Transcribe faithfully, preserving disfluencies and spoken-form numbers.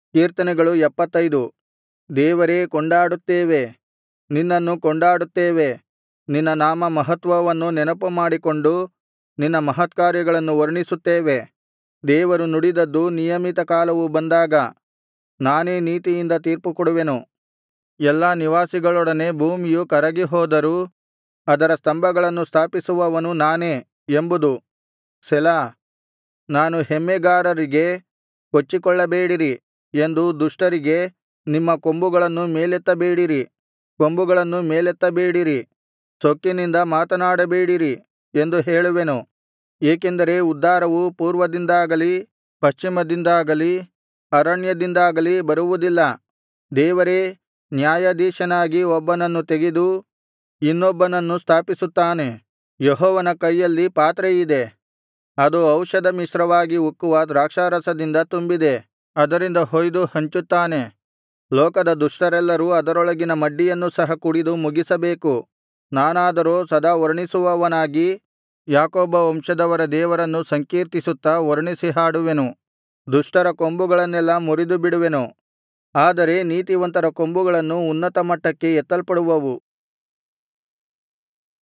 ಕೀರ್ತನೆಗಳು ಎಪ್ಪತ್ತೈದು. ದೇವರೇ, ಕೊಂಡಾಡುತ್ತೇವೆ, ನಿನ್ನನ್ನು ಕೊಂಡಾಡುತ್ತೇವೆ. ನಿನ್ನ ನಾಮ ಮಹತ್ವವನ್ನು ನೆನಪುಮಾಡಿಕೊಂಡು ನಿನ್ನ ಮಹತ್ಕಾರ್ಯಗಳನ್ನು ವರ್ಣಿಸುತ್ತೇವೆ. ದೇವರು ನುಡಿದದ್ದು ನಿಯಮಿತ ಕಾಲವು ಬಂದಾಗ ನಾನೇ ನೀತಿಯಿಂದ ತೀರ್ಪುಕೊಡುವೆನು. ಎಲ್ಲಾ ನಿವಾಸಿಗಳೊಡನೆ ಭೂಮಿಯು ಕರಗಿಹೋದರೂ ಅದರ ಸ್ತಂಭಗಳನ್ನು ಸ್ಥಾಪಿಸುವವನು ನಾನೇ ಎಂಬುದು. ಸೆಲಾ. ನಾನು ಹೆಮ್ಮೆಗಾರರಿಗೆ, ಕೊಚ್ಚಿಕೊಳ್ಳಬೇಡಿರಿ ಎಂದೂ ದುಷ್ಟರಿಗೆ, ನಿಮ್ಮ ಕೊಂಬುಗಳನ್ನು ಮೇಲೆತ್ತಬೇಡಿರಿ, ಕೊಂಬುಗಳನ್ನು ಮೇಲೆತ್ತಬೇಡಿರಿ, ಸೊಕ್ಕಿನಿಂದ ಮಾತನಾಡಬೇಡಿರಿ ಎಂದು ಹೇಳುವೆನು. ಏಕೆಂದರೆ ಉದ್ಧಾರವು ಪೂರ್ವದಿಂದಾಗಲಿ ಪಶ್ಚಿಮದಿಂದಾಗಲಿ ಅರಣ್ಯದಿಂದಾಗಲಿ ಬರುವುದಿಲ್ಲ. ದೇವರೇ ನ್ಯಾಯಾಧೀಶನಾಗಿ ಒಬ್ಬನನ್ನು ತೆಗೆದು ಇನ್ನೊಬ್ಬನನ್ನು ಸ್ಥಾಪಿಸುತ್ತಾನೆ. ಯೆಹೋವನ ಕೈಯಲ್ಲಿ ಪಾತ್ರೆಯಿದೆ, ಅದು ಔಷಧ ಮಿಶ್ರವಾಗಿ ಉಕ್ಕುವ ದ್ರಾಕ್ಷಾರಸದಿಂದ ತುಂಬಿದೆ, ಅದರಿಂದ ಹೊಯ್ದು ಹಂಚುತ್ತಾನೆ. ಲೋಕದ ದುಷ್ಟರೆಲ್ಲರೂ ಅದರೊಳಗಿನ ಮಡ್ಡಿಯನ್ನು ಸಹ ಕುಡಿದು ಮುಗಿಸಬೇಕು. ನಾನಾದರೋ ಸದಾ ವರ್ಣಿಸುವವನಾಗಿ ಯಾಕೋಬ ವಂಶದವರ ದೇವರನ್ನು ಸಂಕೀರ್ತಿಸುತ್ತಾ ವರ್ಣಿಸಿ ಹಾಡುವೆನು. ದುಷ್ಟರ ಕೊಂಬುಗಳನ್ನೆಲ್ಲಾ ಮುರಿದುಬಿಡುವೆನು, ಆದರೆ ನೀತಿವಂತರ ಕೊಂಬುಗಳನ್ನು ಉನ್ನತ ಮಟ್ಟಕ್ಕೆ ಎತ್ತಲ್ಪಡುವವು.